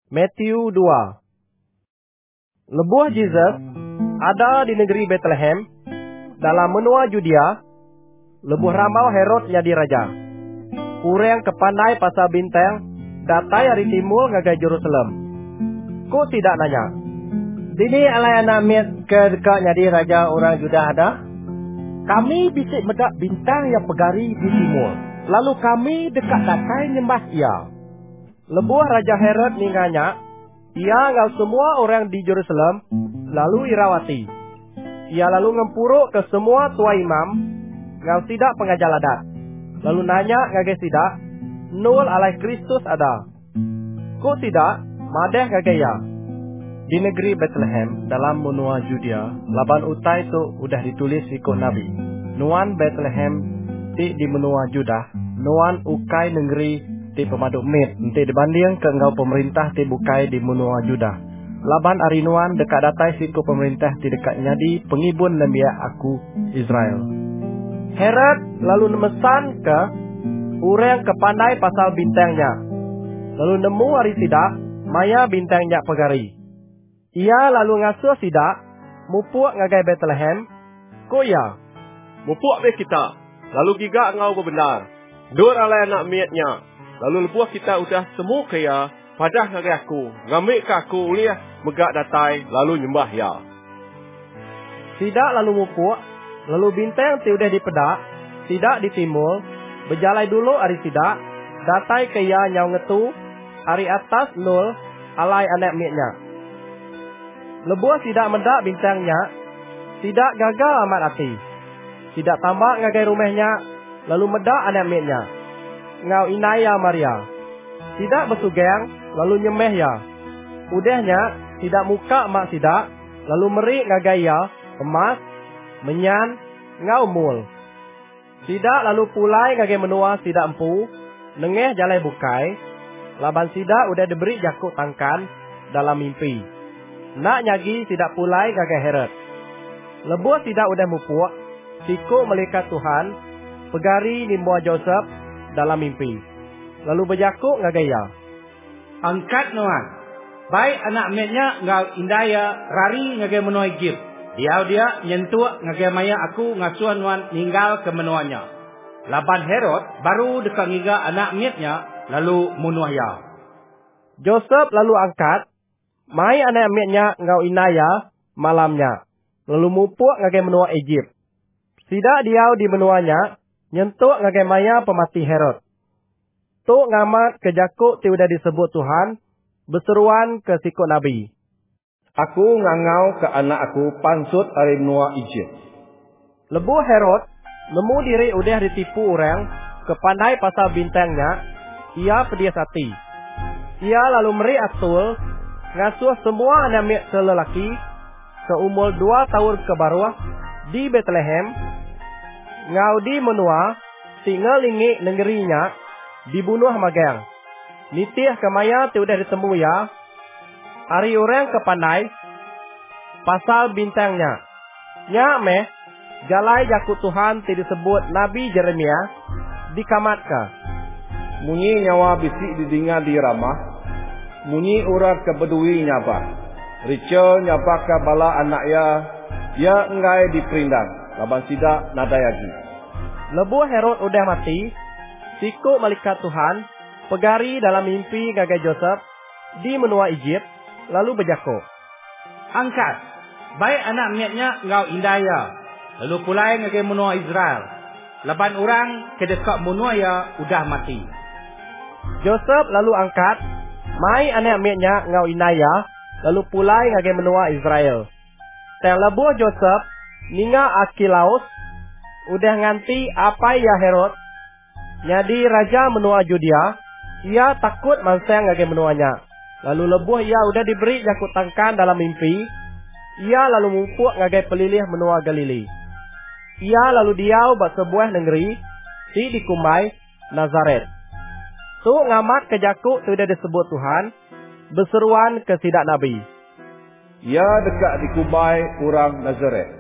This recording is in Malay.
Matthew 2. Lebuh Jesus ada di negeri Bethlehem dalam menua Judea. Lebuh ramau Herod jadi raja. Kurang kepandai pasal bintang datai hari timur ngagai Jerusalem. Ku tidak nanya. Dini alai anak miat ke dekat jadi raja orang Juda ada? Kami bisik medak bintang yang pegari di timur. Lalu kami dekat datai nyembah ia. Lebuh Raja Herod ningganya, ia ngau semua orang di Jerusalem, lalu irawati. Ia lalu ngempuruk ke semua tua imam, ngau tidak pengajar adat. Lalu nanya ngagai tidak, nul alai Kristus ada. Ku tidak, madeh ngagai ya. Di negeri Bethlehem, dalam menua Judea, laban utai tu udah ditulis ikut Nabi. Nuan Bethlehem, di menua Judah, nuan ukai negeri ti pemaduk mit, nanti dibanding ke engkau pemerintah ti bukai di menua Judah. Laban arinuan dekat datai siku pemerintah ti dekat nyadi pengibun lembia aku Israel. Herod lalu memesan ke orang kepandai pasal bintangnya. Lalu nemu hari sidak maya bintangnya pegari. Ia lalu ngasuh sidak mupuk ngagai Bethlehem. Ko ya mupuk be kita. Lalu gigak ngau bebenar. Dur alai anak miatnya. Lalu lebuah kita udah semu kaya, padah ngagai aku, ngambil ke aku uliah, megak datai, lalu nyembah ya. Sidak lalu mupuk, lalu bintang ti udah dipedak, sidak di timur, berjalai dulu hari sidak, datai kaya nyau ngetu, hari atas nul, alai anak miatnya. Lebuah sidak mendak bintangnya, sidak gagal amat hati. Sidak tambah ngagai rumahnya, lalu medak anak miatnya. Ngau inaya Maria. Tidak bersugeng, lalu nyemeh ya. Udahnya, tidak muka mak sidak, lalu merik ngagaya, emas, menyan, ngau mul. Sidak lalu pulai ngagai menua sidak empu, nengeh jalai bukai, laban sidak udah diberi jakuk tangkan dalam mimpi. Nak nyagi sidak pulai ngagai Herod. Lebuh sidak udah mupuk, siku melikat Tuhan, pegari nimbuah Joseph, dalam mimpi. Lalu berjakuk ngagaya. Angkat nuan. Baik anak miatnya ngau indaya rari ngagai menua Egypt. Dia nyentuh ngagai maya aku ngasuhan nuan ninggal ke menuanya. Laban Herod baru dekat ngiga anak miatnya lalu menua ya. Joseph lalu angkat. Mai anak miatnya ngau inaya malamnya. Lalu mupuk ngagai menua Egypt. Sidak diau di menuanya. Nyentuk ngagai maya pemati Herod. Tuk ngamat ke jakuk ti udah disebut Tuhan, berseruan ke sikut Nabi. Aku ngangau ke anak aku pansut hari menua Egypt. Lebuh Herod, nemu diri udah ditipu orang, kepandai pasal bintangnya, ia pedias hati. Ia lalu meri atul, ngasuh semua anak miat selelaki, ke umur 2 tahun ke bawah, di Bethlehem, ngau di menua, tinggal lingi negerinya, dibunuh magang. Nitih kemaya ti udah ditemu ya. Hari orang kepandai, pasal bintangnya. Nya meh, jalai jakut Tuhan ti disebut Nabi Jeremia, dikamatka. Munyi nyawa bisik didinga di ramah, munyi urat ke bedui nyapa. Rica nyapa ke bala anak ya engai diperindang. Laban sidak nadayagi. Lebuh Herod udah mati. Siku malaikat Tuhan pegari dalam mimpi ngagai Joseph di menua Egypt, lalu berjakuk. Angkat. Baik anak miatnya ngau indaya. Lalu pulai ngagai menua Israel. Laban orang ke dekat menua ya udah mati. Joseph lalu angkat. Mai anak miatnya ngau inaya, lalu pulai ngagai menua Israel. Teng lebuh Joseph ninga Akilaus udah nganti apa ya Herod jadi raja menua Judea. Ia takut mansang ngagai menuanya. Lalu lebuh ia udah diberi jakut tangkan dalam mimpi. Ia lalu mupuk ngagai pelilih menua Galili. Ia lalu diau buat sebuah negeri di dikumbai Nazaret. Tu ngamat ke jakuk tu udah disebut Tuhan, berseruan ke sidak Nabi. Ia dekat dikumbai orang Nazaret.